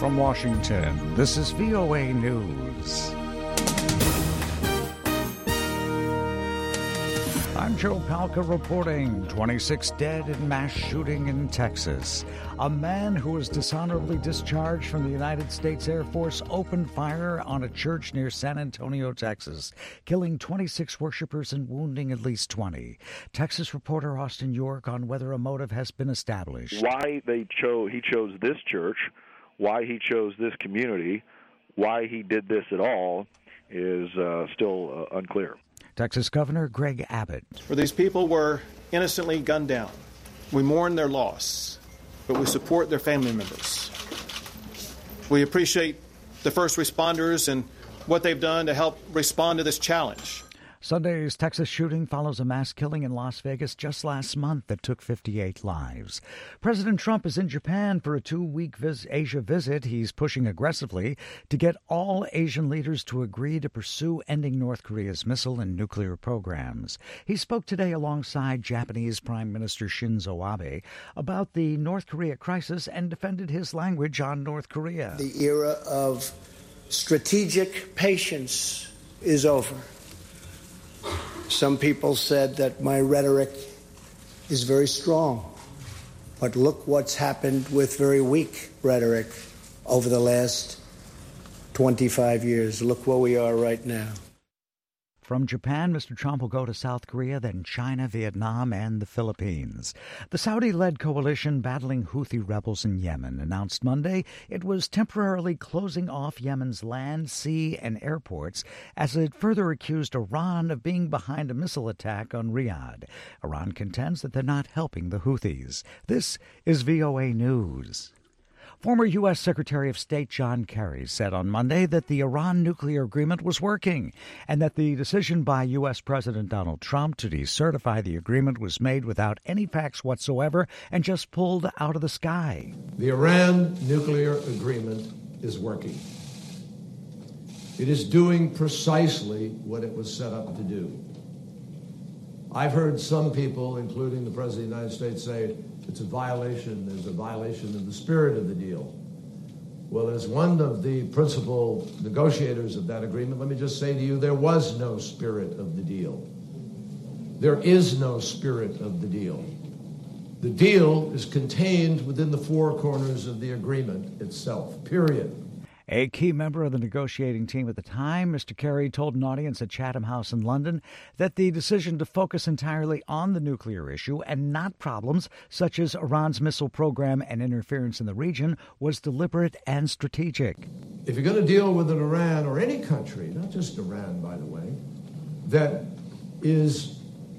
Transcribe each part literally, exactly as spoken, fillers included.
From Washington, this is V O A News. I'm Joe Palca reporting. twenty-six dead in mass shooting in Texas. A man who was dishonorably discharged from the United States Air Force opened fire on a church near San Antonio, Texas, killing twenty-six worshipers and wounding at least twenty. Texas reporter Austin York on whether a motive has been established. Why they chose, he chose this church, why he chose this community, why he did this at all is uh, still uh, unclear. Texas Governor Greg Abbott. For these people were innocently gunned down. We mourn their loss, but we support their family members. We appreciate the first responders and what they've done to help respond to this challenge. Sunday's Texas shooting follows a mass killing in Las Vegas just last month that took fifty-eight lives. President Trump is in Japan for a two-week vis- Asia visit. He's pushing aggressively to get all Asian leaders to agree to pursue ending North Korea's missile and nuclear programs. He spoke today alongside Japanese Prime Minister Shinzo Abe about the North Korea crisis and defended his language on North Korea. The era of strategic patience is over. Some people said that my rhetoric is very strong, but look what's happened with very weak rhetoric over the last twenty-five years. Look where we are right now. From Japan, Mister Trump will go to South Korea, then China, Vietnam, and the Philippines. The Saudi-led coalition battling Houthi rebels in Yemen announced Monday it was temporarily closing off Yemen's land, sea, and airports as it further accused Iran of being behind a missile attack on Riyadh. Iran contends that they're not helping the Houthis. This is V O A News. Former U S. Secretary of State John Kerry said on Monday that the Iran nuclear agreement was working and that the decision by U S. President Donald Trump to decertify the agreement was made without any facts whatsoever and just pulled out of the sky. The Iran nuclear agreement is working. It is doing precisely what it was set up to do. I've heard some people, including the President of the United States, say it's a violation, there's a violation of the spirit of the deal. Well, as one of the principal negotiators of that agreement, let me just say to you, there was no spirit of the deal. There is no spirit of the deal. The deal is contained within the four corners of the agreement itself, period. A key member of the negotiating team at the time, Mister Kerry, told an audience at Chatham House in London that the decision to focus entirely on the nuclear issue and not problems such as Iran's missile program and interference in the region was deliberate and strategic. If you're going to deal with an Iran or any country, not just Iran, by the way, that is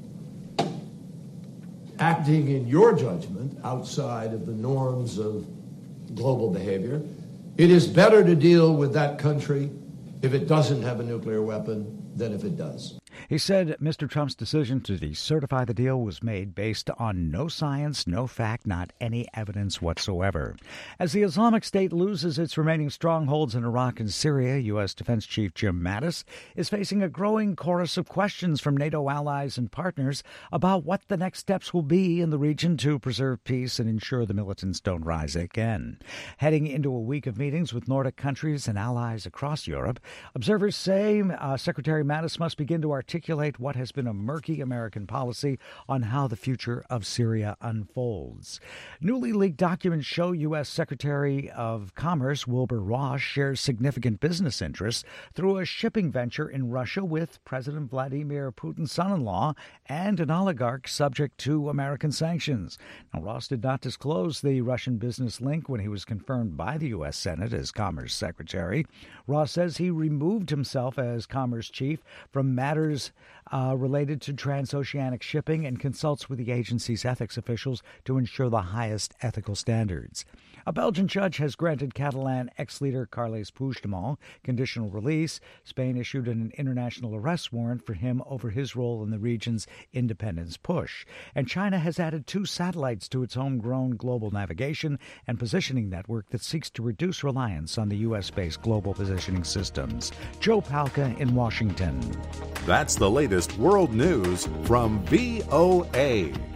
acting in your judgment outside of the norms of global behavior, it is better to deal with that country if it doesn't have a nuclear weapon than if it does. He said Mister Trump's decision to decertify the deal was made based on no science, no fact, not any evidence whatsoever. As the Islamic State loses its remaining strongholds in Iraq and Syria, U S. Defense Chief Jim Mattis is facing a growing chorus of questions from NATO allies and partners about what the next steps will be in the region to preserve peace and ensure the militants don't rise again. Heading into a week of meetings with Nordic countries and allies across Europe, observers say uh, Secretary Mattis must begin to articulate what has been a murky American policy on how the future of Syria unfolds. Newly leaked documents show U S. Secretary of Commerce Wilbur Ross shares significant business interests through a shipping venture in Russia with President Vladimir Putin's son-in-law and an oligarch subject to American sanctions. Now, Ross did not disclose the Russian business link when he was confirmed by the U S. Senate as Commerce Secretary. Ross says he removed himself as Commerce Chief from matters uh, related to transoceanic shipping and consults with the agency's ethics officials to ensure the highest ethical standards. A Belgian judge has granted Catalan ex-leader Carles Puigdemont conditional release. Spain issued an international arrest warrant for him over his role in the region's independence push. And China has added two satellites to its homegrown global navigation and positioning network that seeks to reduce reliance on the U S-based global positioning systems. Joe Palca in Washington. That's the latest world news from V O A.